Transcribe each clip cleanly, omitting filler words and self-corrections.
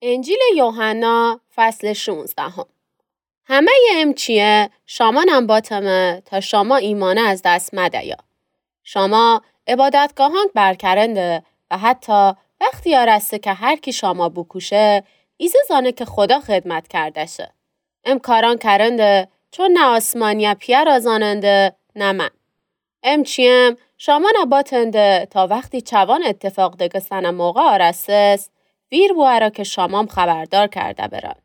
انجیل یوحنا فصل 16. همه امچیه شامانم باتمه تا شما ایمانه از دست مدیا. شما عبادتگاهان برکرنده و حتی وقتی یارسته که هر کی شما بکوشه ایزه زانه که خدا خدمت کرده شه. کاران کرنده چون نه آسمانیا پیر آزاننده نه من. امچیم شما نباتنده تا وقتی چوان اتفاق دگه سنه موقع آرسس ویر بوهرا که شامام خبردار کرده برن.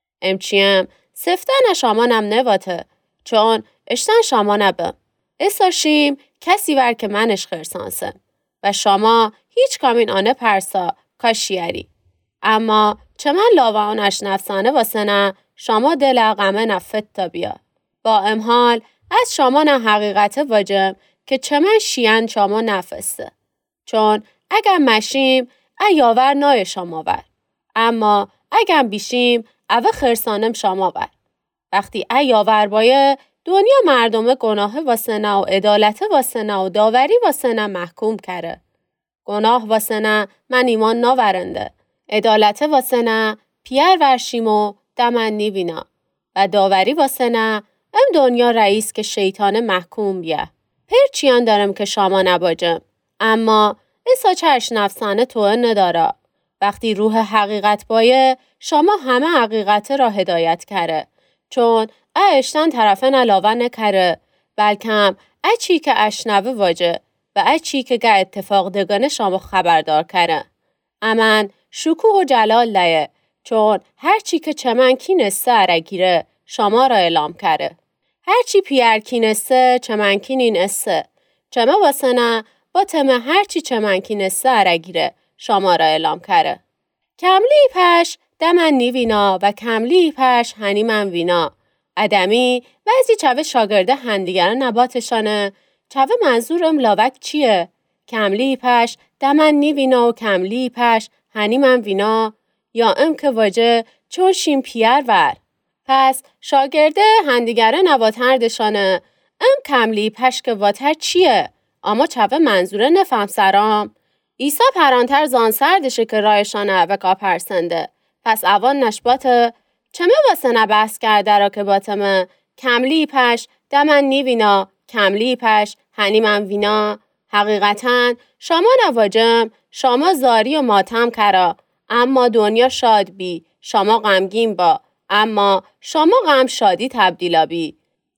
امچیم سفتن شامانم نواته چون اشتن شامانه اساشیم کسی ور که منش خرسانسم و شما هیچ کامین آنه پرسا کاشیاری. اما چه من لاوانش نفسانه واسه نه شما دل اقمه نفت تا بیا. با امحال از شما نه حقیقت واجم که چه من شیان شما نفسته. چون اگر مشیم ایاور نای شما ور. اما اگر بیشیم اوه خرسانم شما ور. وقتی ایاور بایه دنیا مردم گناه واسه نه و عدالت واسه نه و داوری واسه نه محکوم کره. گناه واسه نه من ایمان ناورنده. عدالت واسه نه پیر ورشیم و دمن نیوینا. و داوری واسه نه دنیا رئیس که شیطان محکوم بیه. پرچیان دارم که شما نباجم. اما ایسا چرش نفسانه توه نداره. وقتی روح حقیقت بایه شما همه حقیقت را هدایت کره. چون اشتن طرفه علاوه نکره بلکه چی که اشنوه واجه و چی که گه اتفاق دگانه شما خبردار کره. امن شکوه و جلال لیه چون هر چی که چمن کینسته ارگیره شما را اعلام کره. هر چی پیر کینسته چمن کینین استه چمه واسه نه با تمه هر چی چمن کینسته ارگیره شما را اعلام کره. کملی پش دمن نیوینا و کملی پش هنی من وینا. ادمی بعضی چوه شاگرده هندیگران نباتشانه چوه منظورم لاوک چیه؟ کملی پش دمن نیوینا و کملی پش هنی من وینا یا که واجه چون شیم پیر ور. پس شاگرده هندیگران نباتردشانه کملی پش که واتر چیه؟ اما چوه منظوره نفهم سرام. ایسا پرانتر زان سردشه که رایشانه و کاپرسنده. پس اوان نشباته چمه واسه نبحث کرده را که باتمه کملی پش دمن نیوینا کملی پش هنی من وینا. حقیقتاً شما نواجم شما زاری و ماتم کرا اما دنیا شاد بی شما غمگین با اما شما غم شادی تبدیلا بی.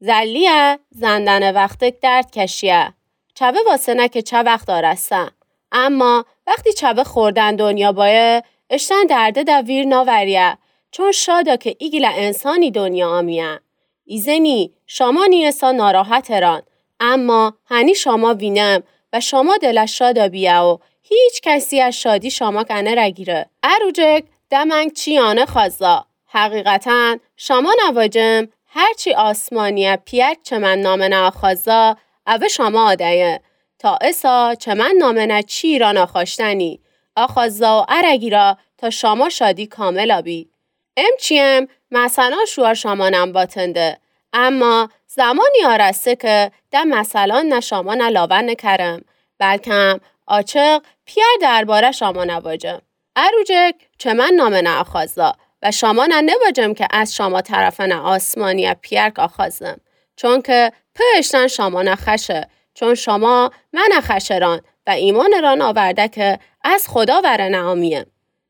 زلیه زندن وقت درد کشیه چوه واسه نه که چه وقت آرسته اما وقتی چوه خوردن دنیا بایه اشتن درده دویر ناوریه چون شادا که ایگل انسانی دنیا آمیه. ایزنی شما نیسا ناراحت ران اما هنی شما وینم و شما دلش شادا بیه و هیچ کسی از شادی شما کنه رگیره. اروجک دمنگ چیانه خوازا. حقیقتاً شما نواجم هرچی آسمانیه پیک چه من نامنه خوازا اوه شما آدهیه تا اسا چه من نامنه چی را نخواشتنی آخازا و ارگیرا تا شما شادی کامل آبی. امچیم مثلا شوار شما نمباتنده اما زمانی آرسته که ده مثلا نه شما نه لاون نکرم بلکه آچق پیر درباره شما نواجم. اروجک چه من نامه نه آخازا و شما نه نواجم که از شما طرف نه آسمانی پیرک آخازم چون که پشتن شما نخشه چون شما من نخشران و ایمان ران آورده که از خدا وره نعامیم.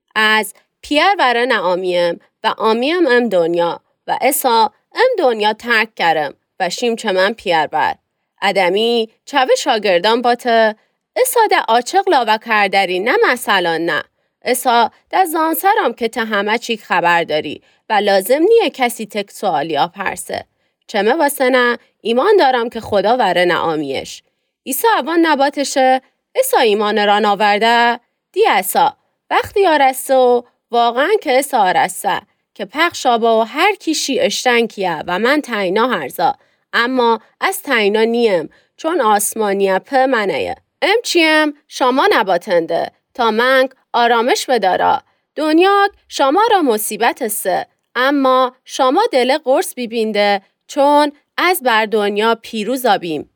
از پیر وره نعامیم و آمیم دنیا و اسا دنیا ترک کرم و شیم چه من پیر بر. ادمی چوه شاگردان باته اسا ده آچق لاوه کردری نه مثلا نه. اسا ده زانسرام که ته همه چی خبر داری و لازم نیه کسی تک سوالی پرسه. چمه واسه نه ایمان دارم که خدا وره نعامیش. ایسا اوان نباتشه اسا ایمان ران آورده دی اسا وقتی آرسته و واقعا که اسا آرسته که پخش آبا و هر کیشی اشتن کیه و من تاینا هرزا اما از تاینا نیم چون آسمانیه په منه. امچیم شما نباتنده تا منگ آرامش بدارا. دنیا شما را مصیبت است اما شما دل قرص بیبینده چون از بر دنیا پیروز آبیم.